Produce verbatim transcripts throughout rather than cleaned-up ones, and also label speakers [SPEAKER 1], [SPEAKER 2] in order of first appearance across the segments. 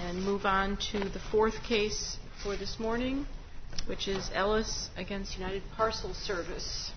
[SPEAKER 1] and move on to the fourth case for this morning, which is Ellis against United Parcel Service.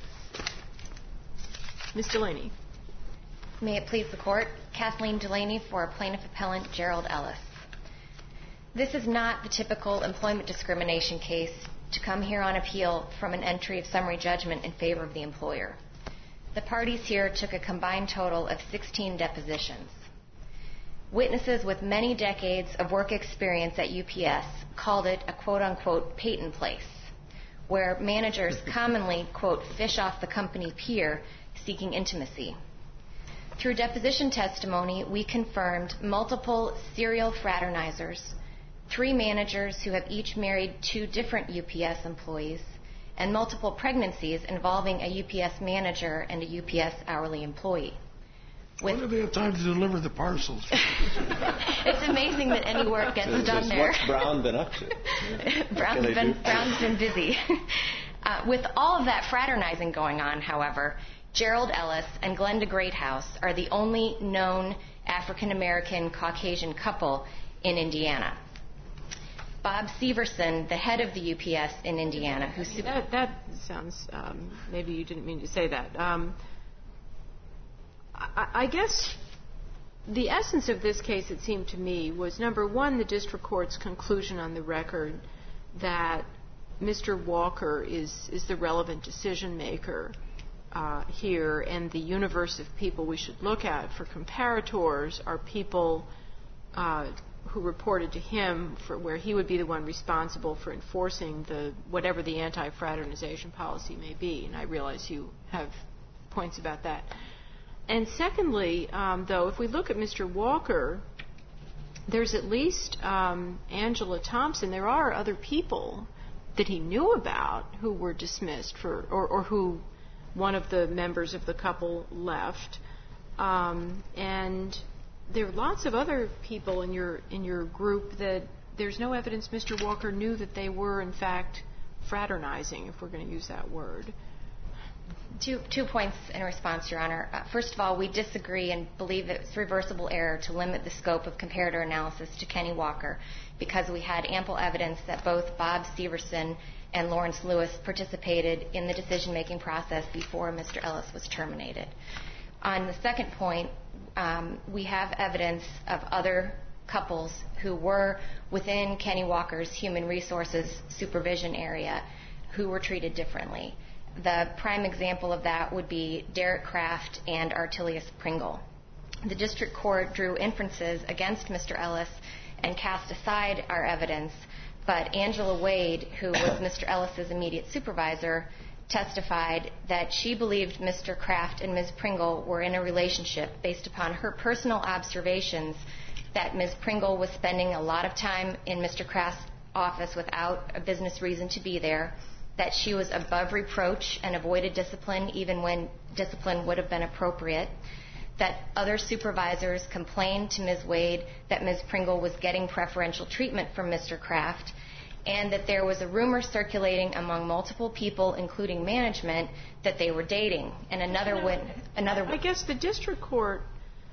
[SPEAKER 1] Miz Delaney.
[SPEAKER 2] May it please the Court, Kathleen Delaney for Plaintiff Appellant Gerald Ellis. This is not the typical employment discrimination case to come here on appeal from an entry of summary judgment in favor of the employer. The parties here took a combined total of sixteen depositions. Witnesses with many decades of work experience at U P S called it a quote-unquote Peyton place, where managers commonly, quote, fish off the company pier seeking intimacy. Through deposition testimony, we confirmed multiple serial fraternizers, three managers who have each married two different U P S employees, and multiple pregnancies involving a U P S manager and a U P S hourly employee.
[SPEAKER 3] When do they have time to deliver the parcels?
[SPEAKER 2] It's amazing that any work gets
[SPEAKER 4] so,
[SPEAKER 2] done
[SPEAKER 4] so
[SPEAKER 2] there.
[SPEAKER 4] What's Brown been up to?
[SPEAKER 2] Brown's been, Brown's been busy. uh, with all of that fraternizing going on, however, Gerald Ellis and Glenda Greathouse are the only known African-American Caucasian couple in Indiana. Bob Severson, the head of the U P S in Indiana, who...
[SPEAKER 1] Su- that, that sounds... Um, maybe you didn't mean to say that. Um, I, I guess the essence of this case, it seemed to me, was, number one, the district court's conclusion on the record that Mister Walker is, is the relevant decision maker uh, here, and the universe of people we should look at for comparators are people uh, who reported to him for where he would be the one responsible for enforcing the whatever the anti-fraternization policy may be. And I realize you have points about that. And secondly, um, though, if we look at Mister Walker, there's at least um, Angela Thompson. There are other people that he knew about who were dismissed for, or, or who one of the members of the couple left. Um, and there are lots of other people in your in your group that there's no evidence Mister Walker knew that they were, in fact, fraternizing, if we're going to use that word.
[SPEAKER 2] Two, two points in response, Your Honor. Uh, first of all, we disagree and believe it's reversible error to limit the scope of comparator analysis to Kenny Walker, because we had ample evidence that both Bob Severson and Lawrence Lewis participated in the decision-making process before Mister Ellis was terminated. On the second point, um, we have evidence of other couples who were within Kenny Walker's human resources supervision area who were treated differently. The prime example of that would be Derek Kraft and Artilius Pringle. The district court drew inferences against Mister Ellis and cast aside our evidence, but Angela Wade, who was Mister Ellis's immediate supervisor, testified that she believed Mister Kraft and Miz Pringle were in a relationship based upon her personal observations that Miz Pringle was spending a lot of time in Mister Kraft's office without a business reason to be there, that she was above reproach and avoided discipline even when discipline would have been appropriate, that other supervisors complained to Miz Wade that Miz Pringle was getting preferential treatment from Mister Kraft, and that there was a rumor circulating among multiple people, including management, that they were dating. And another
[SPEAKER 1] you know,
[SPEAKER 2] wit- another.
[SPEAKER 1] I guess the district court.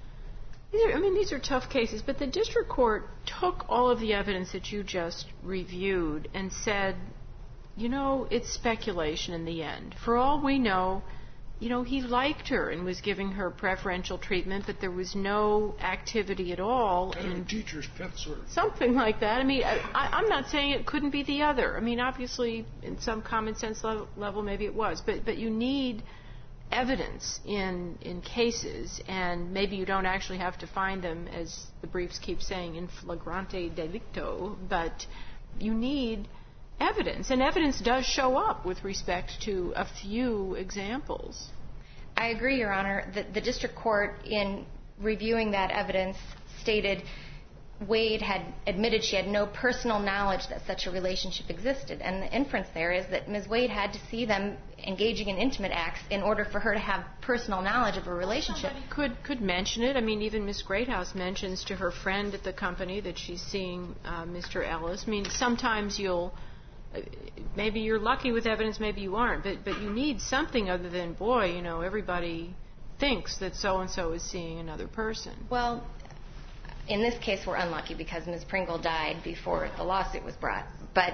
[SPEAKER 1] These are, I mean, these are tough cases, but the district court took all of the evidence that you just reviewed and said, you know, it's speculation in the end. For all we know, you know, he liked her and was giving her preferential treatment, but there was no activity at all.
[SPEAKER 3] Kind of a teacher's pet, sort of.
[SPEAKER 1] Something like that. I mean, I, I'm not saying it couldn't be the other. I mean, obviously, in some common sense level, level maybe it was. But but you need evidence in in cases, and maybe you don't actually have to find them, as the briefs keep saying, in flagrante delicto, but you need evidence, and evidence does show up with respect to a few examples.
[SPEAKER 2] I agree, Your Honor. The, the district court, in reviewing that evidence, stated Wade had admitted she had no personal knowledge that such a relationship existed, and the inference there is that Miz Wade had to see them engaging in intimate acts in order for her to have personal knowledge of a relationship.
[SPEAKER 1] Somebody could could mention it. I mean, even Miz Greathouse mentions to her friend at the company that she's seeing uh, Mister Ellis. I mean, sometimes you'll maybe you're lucky with evidence, maybe you aren't, but but you need something other than, boy, you know, everybody thinks that so-and-so is seeing another person.
[SPEAKER 2] Well, in this case, we're unlucky because Miz Pringle died before the lawsuit was brought. But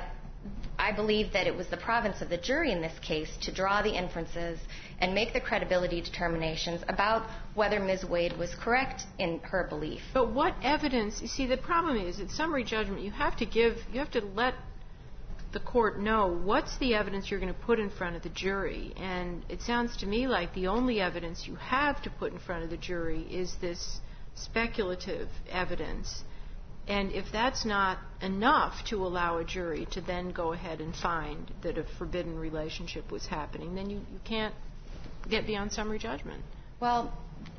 [SPEAKER 2] I believe that it was the province of the jury in this case to draw the inferences and make the credibility determinations about whether Miz Wade was correct in her belief.
[SPEAKER 1] But what evidence? You see, the problem is at summary judgment, you have to give, you have to let the court know what's the evidence you're going to put in front of the jury. And it sounds to me like the only evidence you have to put in front of the jury is this speculative evidence. And if that's not enough to allow a jury to then go ahead and find that a forbidden relationship was happening, then you, you can't get beyond summary judgment.
[SPEAKER 2] Well,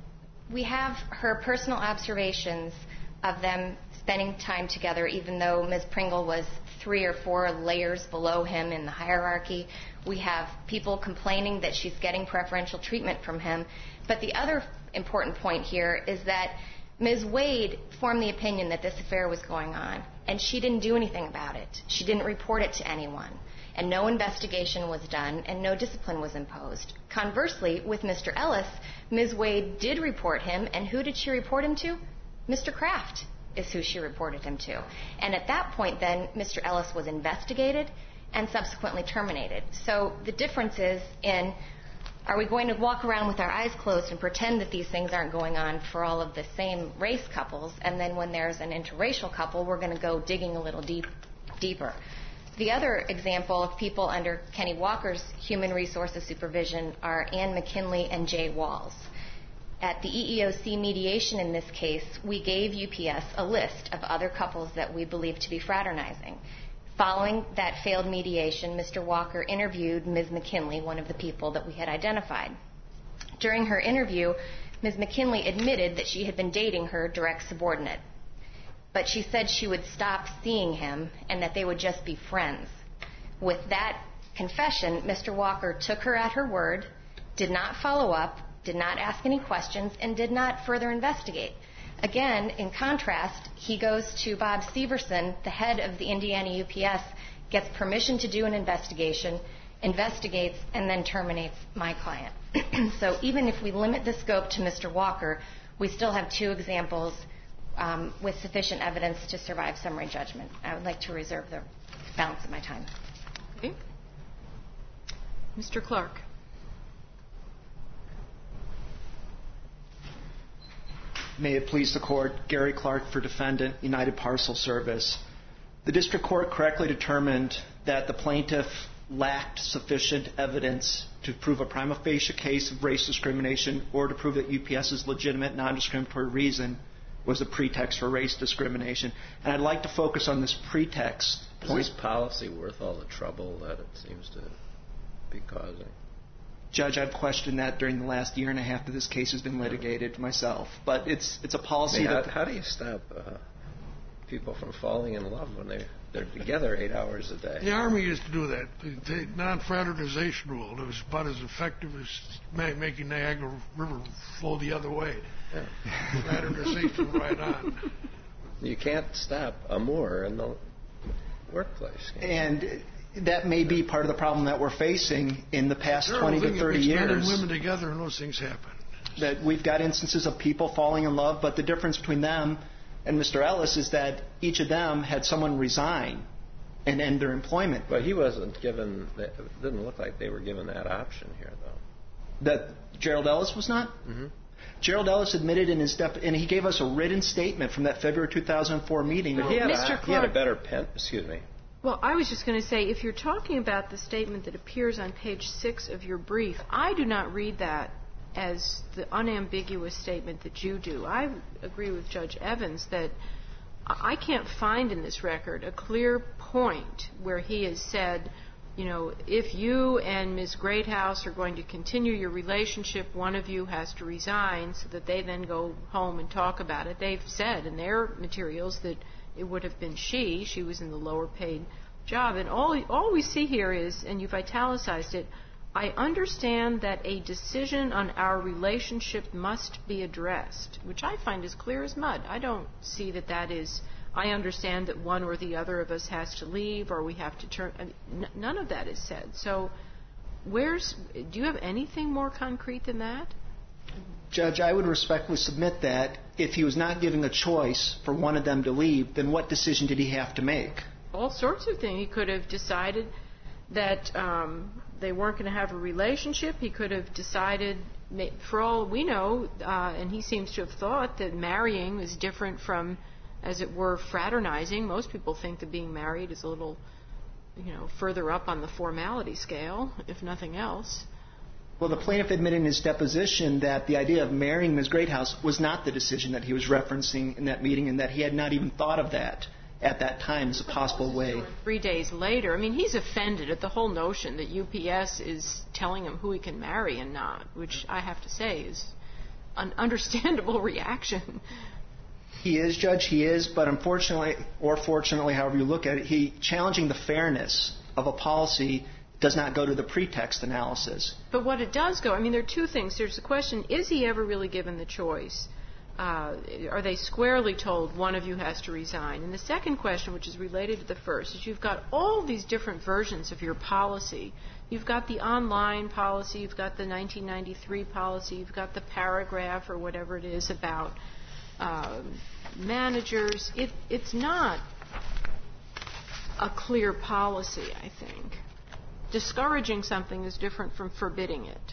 [SPEAKER 2] we have her personal observations of them spending time together, even though Miz Pringle was three or four layers below him in the hierarchy. We have people complaining that she's getting preferential treatment from him. But the other important point here is that Miz Wade formed the opinion that this affair was going on, and she didn't do anything about it. She didn't report it to anyone, and no investigation was done, and no discipline was imposed. Conversely, with Mister Ellis, Miz Wade did report him, and who did she report him to? Mister Kraft is who she reported him to. And at that point, then, Mister Ellis was investigated and subsequently terminated. So the difference is in, are we going to walk around with our eyes closed and pretend that these things aren't going on for all of the same race couples, and then when there's an interracial couple, we're going to go digging a little deep, deeper. The other example of people under Kenny Walker's human resources supervision are Ann McKinley and Jay Walls. At the E E O C mediation in this case, we gave U P S a list of other couples that we believe to be fraternizing. Following that failed mediation, Mister Walker interviewed Miz McKinley, one of the people that we had identified. During her interview, Miz McKinley admitted that she had been dating her direct subordinate, but she said she would stop seeing him and that they would just be friends. With that confession, Mister Walker took her at her word, did not follow up, did not ask any questions, and did not further investigate. Again, in contrast, he goes to Bob Severson, the head of the Indiana U P S, gets permission to do an investigation, investigates, and then terminates my client. So even if we limit the scope to Mister Walker, we still have two examples um, with sufficient evidence to survive summary judgment. I would like to reserve the balance of my time.
[SPEAKER 1] Okay. Mister Clark.
[SPEAKER 5] May it please the Court, Gary Clark for Defendant, United Parcel Service. The District Court correctly determined that the plaintiff lacked sufficient evidence to prove a prima facie case of race discrimination or to prove that UPS's legitimate non-discriminatory reason was a pretext for race discrimination. And I'd like to focus on this pretext point.
[SPEAKER 4] Is this policy worth all the trouble that it seems to be causing?
[SPEAKER 5] Judge, I've questioned that during the last year and a half that this case has been litigated myself. But it's it's a policy
[SPEAKER 4] I mean,
[SPEAKER 5] that...
[SPEAKER 4] How, how do you stop uh, people from falling in love when they, they're together eight hours a day?
[SPEAKER 3] The Army used to do that. The, the non-fraternization rule. It was about as effective as ma- making Niagara River flow the other way. Yeah. Fraternization right on.
[SPEAKER 4] You can't stop amour in the workplace.
[SPEAKER 5] And... that may be part of the problem that we're facing in the past twenty to thirty years.
[SPEAKER 3] Men and women together and those things happen.
[SPEAKER 5] That we've got instances of people falling in love, but the difference between them and Mister Ellis is that each of them had someone resign and end their employment.
[SPEAKER 4] But he wasn't given, it didn't look like they were given that option here, though.
[SPEAKER 5] That Gerald Ellis was not?
[SPEAKER 4] Mm-hmm.
[SPEAKER 5] Gerald Ellis admitted in his dep- and he gave us a written statement from that February two thousand four meeting.
[SPEAKER 4] But he had,
[SPEAKER 1] Mister
[SPEAKER 4] a, he had a better pen, excuse me.
[SPEAKER 1] Well, I was just going to say, if you're talking about the statement that appears on page six of your brief, I do not read that as the unambiguous statement that you do. I agree with Judge Evans that I can't find in this record a clear point where he has said, you know, if you and Miz Greathouse are going to continue your relationship, one of you has to resign so that they then go home and talk about it. They've said in their materials that it would have been she. She was in the lower paid job. And all all we see here is, and you've italicized it, I understand that a decision on our relationship must be addressed, which I find as clear as mud. I don't see that that is, I understand that one or the other of us has to leave or we have to turn. I mean, n- none of that is said. So where's, do you have anything more concrete than that?
[SPEAKER 5] Judge, I would respectfully submit that if he was not giving a choice for one of them to leave, then what decision did he have to make?
[SPEAKER 1] All sorts of things. He could have decided that um, they weren't going to have a relationship. He could have decided, for all we know, uh, and he seems to have thought that marrying is different from, as it were, fraternizing. Most people think that being married is a little, you know, further up on the formality scale, if nothing else.
[SPEAKER 5] Well, the plaintiff admitted in his deposition that the idea of marrying Miz Greathouse was not the decision that he was referencing in that meeting, and that he had not even thought of that at that time as a possible way.
[SPEAKER 1] Three days later, I mean, he's offended at the whole notion that U P S is telling him who he can marry and not, which I have to say is an understandable reaction.
[SPEAKER 5] He is, Judge, he is, but unfortunately, or fortunately, however you look at it, he challenging the fairness of a policy does not go to the pretext analysis.
[SPEAKER 1] But what it does go, I mean, there are two things. There's the question, is he ever really given the choice? Uh, are they squarely told one of you has to resign? And the second question, which is related to the first, is you've got all these different versions of your policy. You've got the online policy, you've got the nineteen ninety-three policy, you've got the paragraph or whatever it is about uh, managers. It, it's not a clear policy, I think. Discouraging something is different from forbidding it.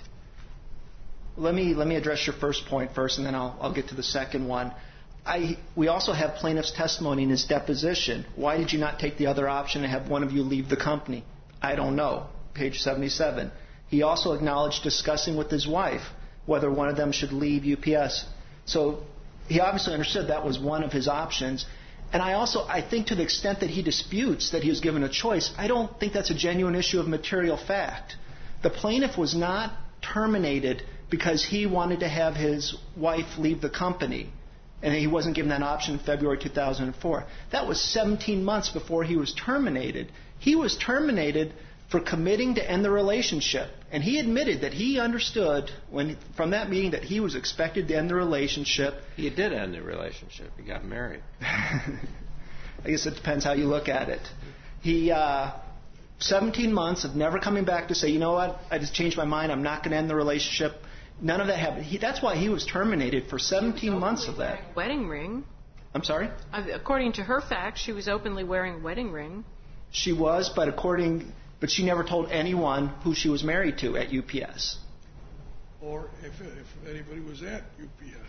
[SPEAKER 5] Let me let me address your first point first, and then I'll I'll get to the second one. I we also have plaintiff's testimony in his deposition. Why did you not take the other option and have one of you leave the company? I don't know. Page seventy-seven. He also acknowledged discussing with his wife whether one of them should leave U P S. So he obviously understood that was one of his options. And I also, I think to the extent that he disputes that he was given a choice, I don't think that's a genuine issue of material fact. The plaintiff was not terminated because he wanted to have his wife leave the company, and he wasn't given that option in February two thousand four. That was seventeen months before he was terminated. He was terminated for committing to end the relationship. And he admitted that he understood when from that meeting that he was expected to end the relationship.
[SPEAKER 4] He did end the relationship. He got married.
[SPEAKER 5] I guess it depends how you look at it. He, uh, seventeen months of never coming back to say, you know what, I just changed my mind, I'm not going to end the relationship. None of that happened. He, that's why he was terminated for seventeen months of that.
[SPEAKER 1] Wedding ring.
[SPEAKER 5] I'm sorry?
[SPEAKER 1] According to her facts, she was openly wearing a wedding ring.
[SPEAKER 5] She was, but according... But she never told anyone who she was married to at U P S.
[SPEAKER 3] Or if, if anybody was at U P S.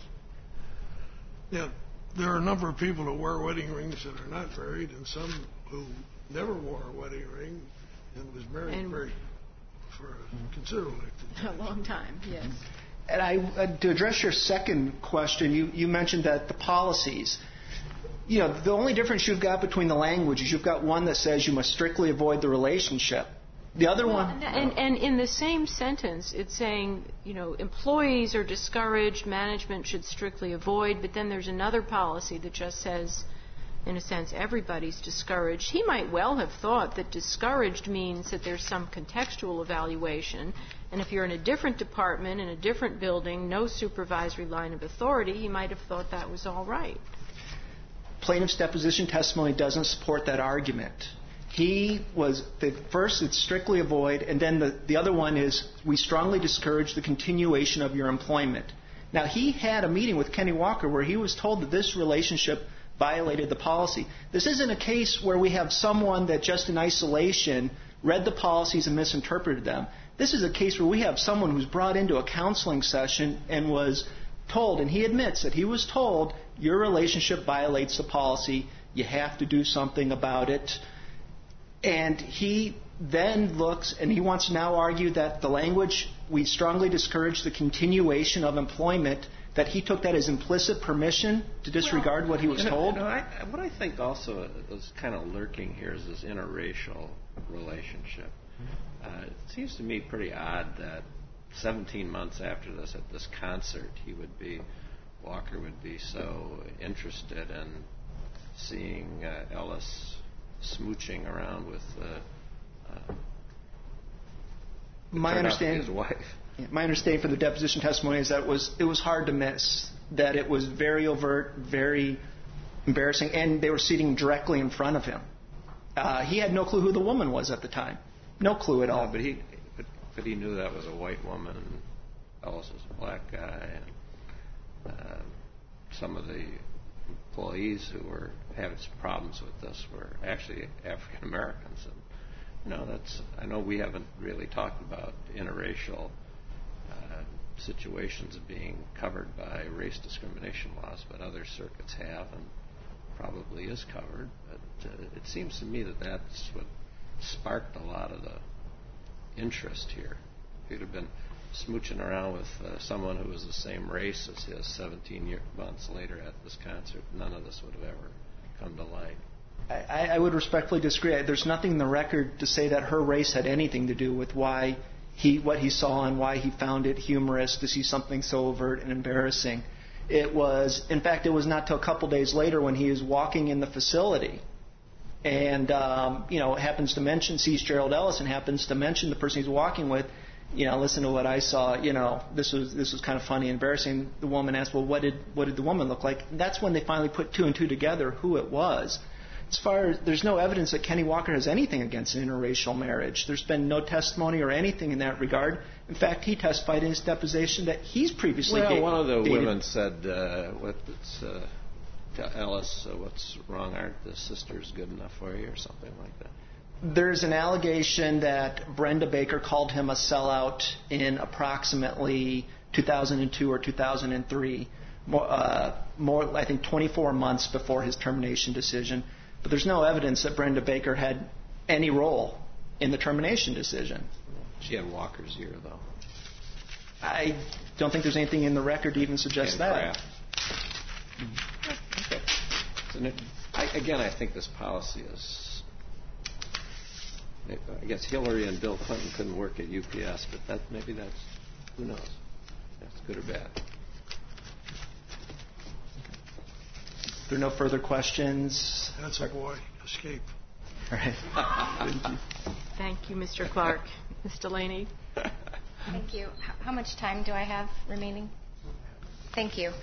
[SPEAKER 3] Now, there are a number of people who wear wedding rings that are not married, and some who never wore a wedding ring and was married and very for a considerable length.
[SPEAKER 1] A long time, yes.
[SPEAKER 5] And I, uh, to address your second question, you, you mentioned that the policies. You know, the only difference you've got between the language is you've got one that says you must strictly avoid the relationship. The other
[SPEAKER 1] well,
[SPEAKER 5] one...
[SPEAKER 1] And, and in the same sentence, it's saying, you know, employees are discouraged, management should strictly avoid, but then there's another policy that just says, in a sense, everybody's discouraged. He might well have thought that discouraged means that there's some contextual evaluation, and if you're in a different department, in a different building, no supervisory line of authority, he might have thought that was all right.
[SPEAKER 5] Plaintiff's deposition testimony doesn't support that argument. He was, the first it's strictly avoid, and then the, the other one is we strongly discourage the continuation of your employment. Now, he had a meeting with Kenny Walker where he was told that this relationship violated the policy. This isn't a case where we have someone that just in isolation read the policies and misinterpreted them. This is a case where we have someone who's brought into a counseling session and was told, and he admits that he was told, your relationship violates the policy, you have to do something about it. And he then looks, and he wants to now argue that the language, we strongly discourage the continuation of employment, that he took that as implicit permission to disregard well, what he was
[SPEAKER 4] you know,
[SPEAKER 5] told.
[SPEAKER 4] You know, I, what I think also is kind of lurking here is this interracial relationship. Uh, it seems to me pretty odd that seventeen months after this, at this concert, he would be, Walker would be so interested in seeing uh, Ellis smooching around with uh, uh,
[SPEAKER 5] my understanding,
[SPEAKER 4] his wife.
[SPEAKER 5] My understanding from the deposition testimony is that it was it was hard to miss, that it was very overt, very embarrassing, and they were sitting directly in front of him. Uh, he had no clue who the woman was at the time, no clue at all.
[SPEAKER 4] No, but he. But he knew that was a white woman Ellis is a black guy, and uh, some of the employees who were having some problems with this were actually African Americans. And you know, that's I know we haven't really talked about interracial uh, situations being covered by race discrimination laws, but other circuits have, and probably is covered. But uh, it seems to me that that's what sparked a lot of the interest here. If you'd have been smooching around with uh, someone who was the same race as his seventeen year, months later at this concert, none of this would have ever come to light.
[SPEAKER 5] I, I would respectfully disagree. There's nothing in the record to say that her race had anything to do with why he, what he saw and why he found it humorous to see something so overt and embarrassing. It was, in fact, it was not till a couple days later when he was walking in the facility and, um, you know, happens to mention, sees Gerald Ellis and happens to mention the person he's walking with, you know, listen to what I saw, you know, this was this was kind of funny and embarrassing. The woman asked, well, what did what did the woman look like? And that's when they finally put two and two together who it was. As far as there's no evidence that Kenny Walker has anything against an interracial marriage. There's been no testimony or anything in that regard. In fact, he testified in his deposition that he's previously
[SPEAKER 4] well,
[SPEAKER 5] dated.
[SPEAKER 4] Well, one of the
[SPEAKER 5] dated.
[SPEAKER 4] women said, uh, what, it's, uh, to Ellis, uh, what's wrong? Aren't the sisters good enough for you or something like that?
[SPEAKER 5] There's an allegation that Brenda Baker called him a sellout in approximately two thousand two or two thousand three, more, uh, more I think twenty-four months before his termination decision. But there's no evidence that Brenda Baker had any role in the termination decision.
[SPEAKER 4] She had Walker's ear, though.
[SPEAKER 5] I don't think there's anything in the record to even suggest
[SPEAKER 4] and
[SPEAKER 5] that.
[SPEAKER 4] Okay. So, I, again, I think this policy is... I guess Hillary and Bill Clinton couldn't work at U P S, but that maybe that's... Who knows? That's good or bad.
[SPEAKER 5] If there are no further questions...
[SPEAKER 3] That's a boy. Escape.
[SPEAKER 5] All right. Thank you.
[SPEAKER 1] Thank you, Mister Clark. Miz Delaney.
[SPEAKER 2] Thank you. How much time do I have remaining? Thank you.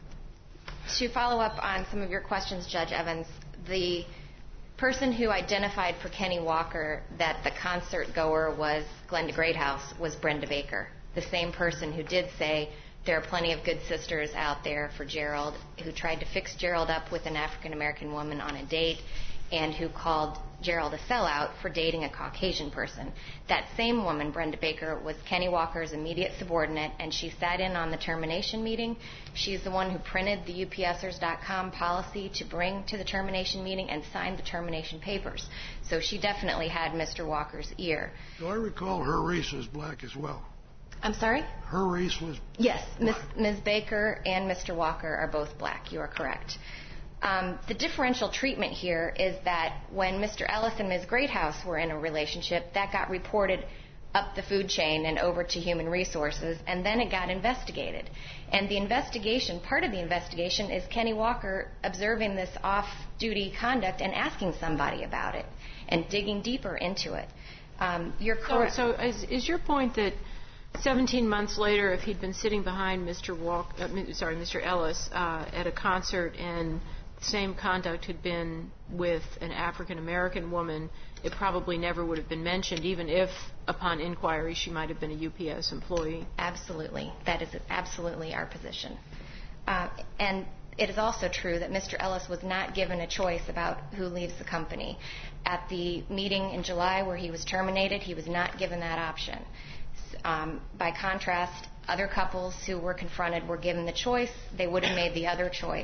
[SPEAKER 2] To follow up on some of your questions, Judge Evans, the person who identified for Kenny Walker that the concert goer was Glenda Greathouse was Brenda Baker, the same person who did say there are plenty of good sisters out there for Gerald, who tried to fix Gerald up with an African-American woman on a date, and who called Gerald a sellout for dating a Caucasian person. That same woman, Brenda Baker, was Kenny Walker's immediate subordinate, and she sat in on the termination meeting. She's the one who printed the U P S ers dot com policy to bring to the termination meeting and signed the termination papers. So she definitely had Mister Walker's ear.
[SPEAKER 3] Do I recall her race was black as well?
[SPEAKER 2] I'm sorry?
[SPEAKER 3] Her race was
[SPEAKER 2] Yes, Miz
[SPEAKER 3] black.
[SPEAKER 2] Miz Baker and Mister Walker are both black. You are correct. Um, the differential treatment here is that when Mister Ellis and Miz Greathouse were in a relationship, that got reported up the food chain and over to Human Resources, and then it got investigated. And the investigation, part of the investigation, is Kenny Walker observing this off-duty conduct and asking somebody about it and digging deeper into it. Um, you're correct.
[SPEAKER 1] So, so is, is your point that seventeen months later, if he'd been sitting behind Mister Walk, uh, sorry, Mister Ellis uh, at a concert and the same conduct had been with an African American woman, it probably never would have been mentioned, even if, upon inquiry, she might have been a U P S employee?
[SPEAKER 2] Absolutely. That is absolutely our position. Uh, and it is also true that Mister Ellis was not given a choice about who leaves the company. At the meeting in July where he was terminated, he was not given that option. Um, by contrast, other couples who were confronted were given the choice. They would have made the other choice.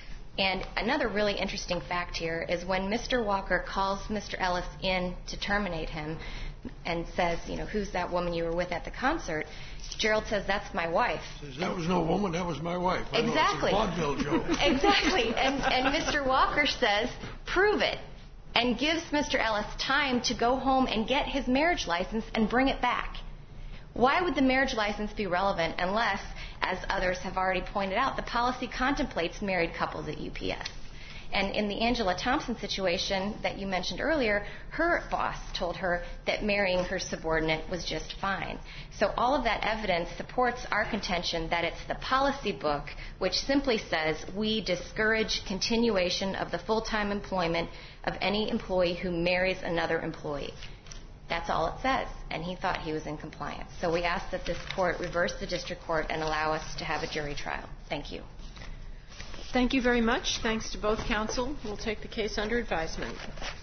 [SPEAKER 2] And another really interesting fact here is when Mister Walker calls Mister Ellis in to terminate him and says, you know, who's that woman you were with at the concert, Gerald says, that's my wife.
[SPEAKER 3] Says, that was no woman, that was my wife. I
[SPEAKER 2] Exactly.
[SPEAKER 3] know, it's a vaudeville joke.
[SPEAKER 2] Exactly. And, and Mister Walker says, prove it, and gives Mister Ellis time to go home and get his marriage license and bring it back. Why would the marriage license be relevant unless, as others have already pointed out, the policy contemplates married couples at U P S? And in the Angela Thompson situation that you mentioned earlier, her boss told her that marrying her subordinate was just fine. So all of that evidence supports our contention that it's the policy book which simply says we discourage continuation of the full-time employment of any employee who marries another employee. That's all it says, and he thought he was in compliance. So we ask that this court reverse the district court and allow us to have a jury trial. Thank you.
[SPEAKER 1] Thank you very much. Thanks to both counsel. We'll take the case under advisement.